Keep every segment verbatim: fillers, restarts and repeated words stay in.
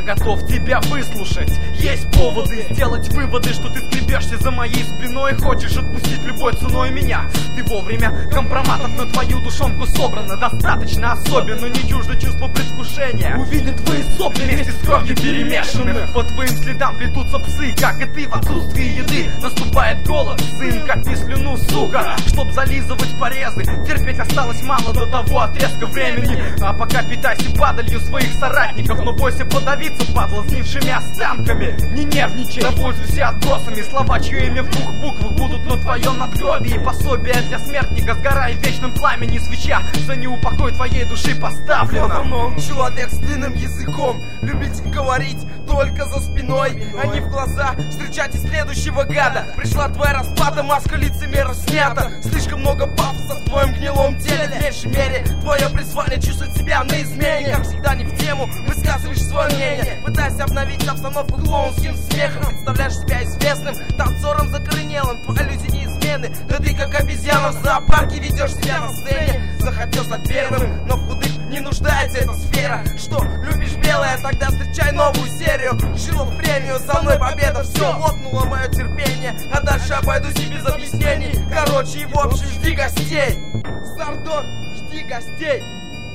готов тебя выслушать. Есть поводы сделать выводы, что ты скребешься за моей спиной. Хочешь отпустить любой ценой меня. Ты вовремя, компроматов на твою душонку собрано достаточно особенно, не чуждо чувство предвкушения. Увидят твои сопли вместе с кровью перемешаны. По твоим следам плетутся псы, как и ты в отсутствии еды. Наступает голод, сын, копи слюну, сука, чтоб зализывать порезы. Терпеть осталось мало до того отрезка времени. А пока питайся падалью своих соратников, но бойся подавиться, падла, сгнившими останками. Не нервничай, пользуйся отбросами. Слова, чье имя в двух буквах, будут на твоем надгробии. Пособие для смертника, сгорай в вечном пламени. Свеча за неупокой твоей души поставлена. Вот он, человек с длинным языком, любите говорить только за спиной, а не в глаза. Встречайте следующего гада. Пришла твоя расплата, маска лицемера снята. Слишком много пафоса в твоем гнилом теле. В меньшей мере твое призвание чувствовать себя на измене. Как всегда не в тему, высказываешь свое мнение. Пытайся обновить обстановку клоунским смехом. Представляешь себя известным танцором закоренелым. Твои люди неизменны, да ты как обезьяна в зоопарке ведешь себя на сцене. Захотел стать первым, но в худых не нуждается эта сфера. Что, любишь белое, тогда встречай новую серию. Жила в премию, со мной победа, все, лопнуло мое терпение. А дальше обойдусь и без объяснений. Короче и в общем, жди гостей. Сардон, жди гостей.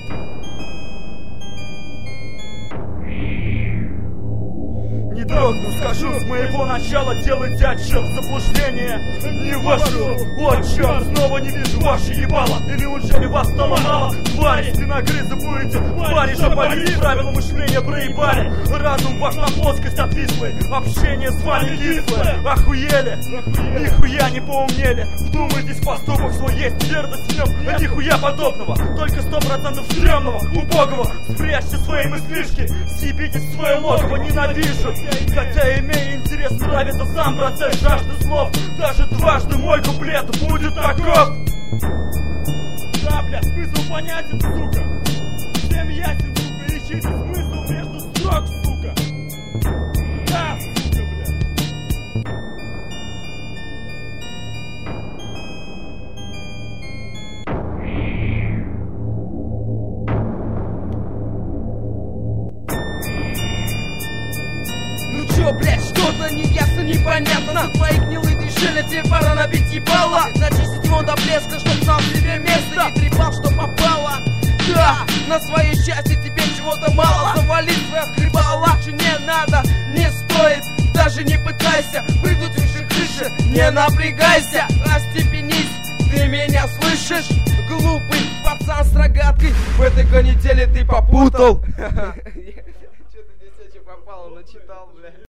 Не дрогну, скажу, с моего начала делайте отчет. Заблуждение не ваше. О, черт, снова не вижу ваше ебало. Или неужели вас стало мало? Твари, стеногрызы будете, твари шабали. Правила мышления проебали. Разум ваш на плоскость отвислый. Общение с вами кислое. Охуели, нихуя не поумнели. Вдумайтесь в поступок свой, есть твердость в нем. А нихуя подобного, только сто процентов стрёмного, убогого. Спрячьте свои мыслишки, съебитесь в свое логово, ненавижу. Хотя имею интерес, нравится сам процесс жажды слов. Даже дважды мой куплет будет таков. Да, бля, смысл понятен, сука. Всем ясен, сука, ищите смысл между строк, сука. Да, сука, бля. Чё, блядь, что-то неясно, непонятно. Твои гнилые движения, тебе пора набить ебало. Начистить его до блеска, чтоб знал себе место. Не трепал, что попало. Да, на своей счастье тебе чего-то мало. Завалить свои хлебало лучше не надо, не стоит. Даже не пытайся прыгнуть выше крыши. Не напрягайся, остепенись, ты меня слышишь? Глупый пацан с рогаткой, в этой канители ты попутал. Что-то здесь очень попало, начитал, бля.